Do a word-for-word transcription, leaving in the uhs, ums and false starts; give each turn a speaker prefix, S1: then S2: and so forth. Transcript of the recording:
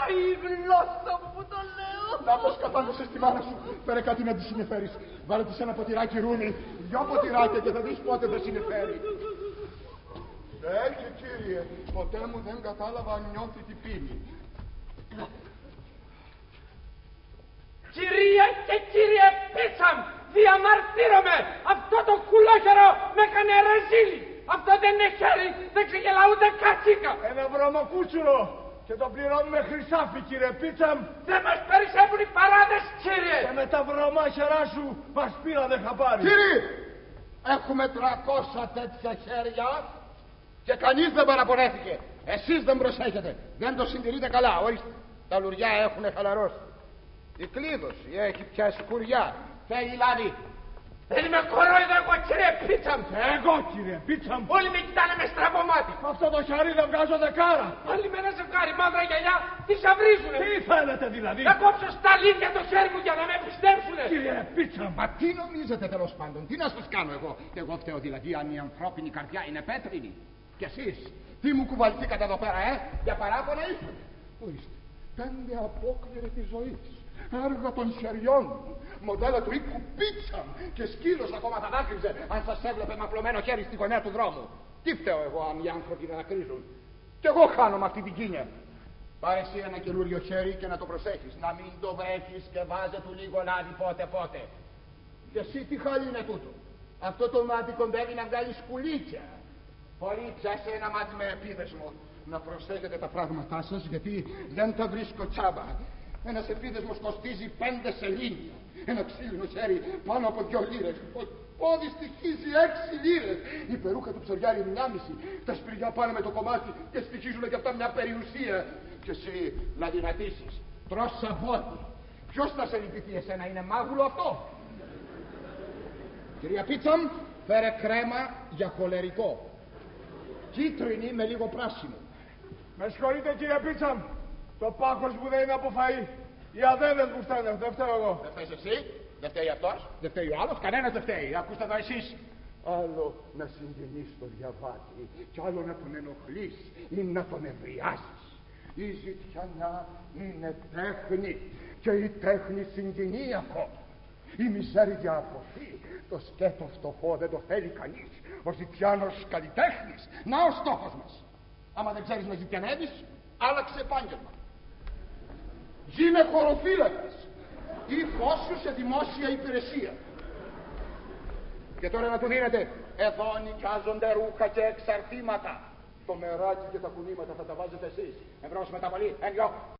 S1: η γλώσσα μου που το λέω.
S2: Να το σκατάνωσες τη μάνα σου. Φέρε κάτι να τη συνεφέρεις. Βάλε της ένα ποτηράκι ρούνι. Δυο ποτηράκια και θα δεις πότε θα συνεφέρει. Έχει κύριε. Ποτέ μου δεν κατάλαβα αν νιώθει την πίνη.
S1: Κυρία και κύριε Πίτσαμ, διαμαρτύρομαι. Αυτό το κουλόχερο με έκανε ρεζίλι. Αυτό δεν είναι χέρι, δεν ξεγελά ούτε κατσίκα.
S3: Ένα βρωμοκούτσουρο και το πληρώνουμε χρυσάφι, κύριε Πίτσαμ.
S1: Δεν μας περισσεύουν οι παράδες, κύριε.
S3: Και με τα βρωμάχερά σου μας πήρανε χαμπάρι.
S2: Κύριε, έχουμε τρακόσια τέτοια χέρια και κανείς δεν παραπονέθηκε. Εσείς δεν προσέχετε, δεν το συντηρείτε καλά. Ορίστε, τα λουριά έχουν χαλαρώσει. Η κλείδωση έχει πιάσει κουριά. Θέλει λάδι.
S1: Δεν είμαι κορόιδο εγώ, κύριε Πίτσαμ.
S3: Εγώ, κύριε Πίτσαμ.
S1: Όλοι με κοιτάνε με στραβό μάτι.
S3: Αυτό το χέρι δεν βγάζω δεκάρα.
S1: Άλλοι με ένα ζευγάρι μαύρα γυαλιά τι σαβρίζουνε.
S3: Τι θέλετε δηλαδή.
S1: Να κόψω στα λίδια το χέρι μου για να με πιστέψουνε.
S3: Κύριε Πίτσαμ.
S2: Μα τι νομίζετε τέλος πάντων, τι να σας κάνω εγώ. Εγώ φταίω δηλαδή αν η ανθρώπινη καρδιά είναι πέτρινη. Και εσείς, τι μου κουβαλτήκατε εδώ πέρα, ε. Για παράπονα είστε. Ορίστε, πέντε απόκριε της ζωής. Έργα των χεριών μου, μοντέλα του οίκου Πίτσαμ και σκύλος ακόμα θα δάκρυζε αν σας έβλεπε μαπλωμένο χέρι στη γωνία του δρόμου. Τι φταίω εγώ αν οι άνθρωποι δεν δακρύζουν. Κι εγώ χάνομαι αυτή την κίνια. Πάρε εσύ ένα καινούριο χέρι και να το προσέχεις, να μην το βρέχεις και βάζε του λίγο λάδι πότε πότε. Και εσύ τι χάλι είναι τούτο. Αυτό το μάτι κοντεύει να βγάλει σκουλίκια. Πολύ πιάσε ένα μάτι με επίδεσμο. Να προσέχετε τα πράγματά σας γιατί δεν τα βρίσκω τσάμπα. Ένας επίδεσμος κοστίζει πέντε σελήνια. Ένα ξύλινο χέρι πάνω από δυο λίρες. Ο πόδι στοιχίζει έξι λίρες. Η περούκα του ψωριάρι μια μισή. Τα σπηριά πάνε με το κομμάτι και στοιχίζουν και αυτά μια περιουσία. Και εσύ να δυνατήσεις. Τρως σαβότι. Ποιος θα σε λυπηθεί εσένα, είναι μάγουλο αυτό. Κυρία Πίτσαμ, φέρε κρέμα για χολερικό. Κίτρινη με λίγο πράσινο.
S3: Με συγχωρείτε, κύριε Πίτσαμ. Το πάχος μου δεν είναι από φαΐ. Οι αδένες μου φταίνε, δεν φταίω εγώ.
S2: Δεν φταίεις εσύ, δεν φταίει αυτός, δεν φταίει ο άλλος, κανένας δεν φταίει. Ακούστε εδώ εσείς. Άλλο να συγγενείς το διαβάτη κι άλλο να τον ενοχλείς ή να τον ευριάσεις. Η ζητιανιά είναι τέχνη και η τέχνη συγκινεί ακόμα. Η μιζέρια αποθεί, το σκέτο φτωχό δεν το θέλει κανείς. Ο ζητιάνος καλλιτέχνης, να ο στόχος μας. Άμα δεν ξέρεις να ζητιανεύεις, άλλαξε επάγγελμα. Γίνε χωροφύλακας ή φώσου σε δημόσια υπηρεσία. Και τώρα να του δίνετε. Εδώ νοικιάζονται ρούχα και εξαρτήματα. Το μεράκι και τα κουνήματα θα τα βάζετε εσείς. Εμπρός μεταβολή. Εν δυο.